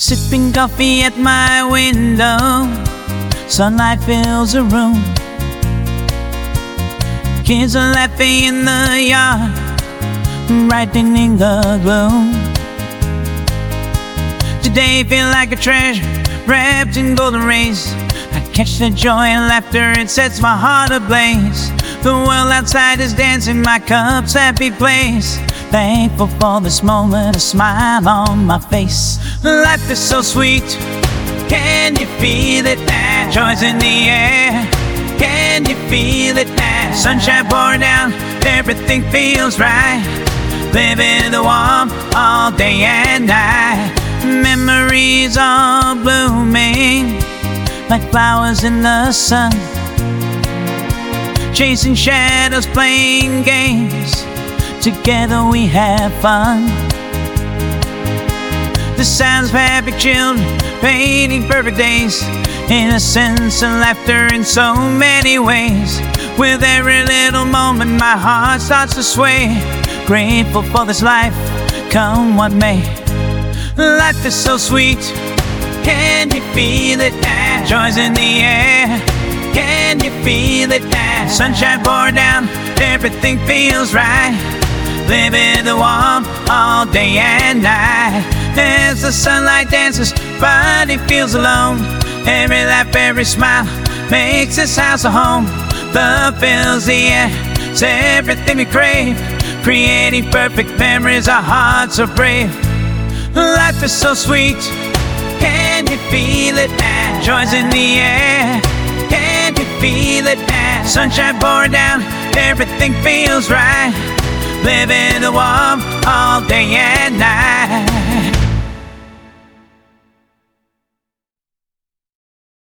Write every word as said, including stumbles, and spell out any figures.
Sipping coffee at my window, sunlight fills the room. Kids are laughing in the yard, brightening the gloom. Today feel like a treasure wrapped in golden rays. I catch the joy and laughter, it sets my heart ablaze. The world outside is dancing, my cup's happy place. Thankful for this moment, a smile on my face. Life is so sweet, can you feel it now? Joy's in the air, can you feel it now? Sunshine pouring down, everything feels right. Living the warmth all day and night. Memories are blooming like flowers in the sun. Chasing shadows, playing games, together we have fun. The sounds of happy children, painting perfect days. Innocence and laughter in so many ways. With every little moment my heart starts to sway. Grateful for this life, come what may. Life is so sweet, can you feel it now? Joy's in the air, can you feel it now? Sunshine pouring down, everything feels right. Living the warmth all day and night. As the sunlight dances, body feels alone. Every laugh, every smile makes this house a home. Love fills the air, it's everything we crave. Creating perfect memories, our hearts are brave. Life is so sweet, can you feel it now? Joy's in the air, can you feel it now? Sunshine pouring down, everything feels right. Living the warmth all day and night.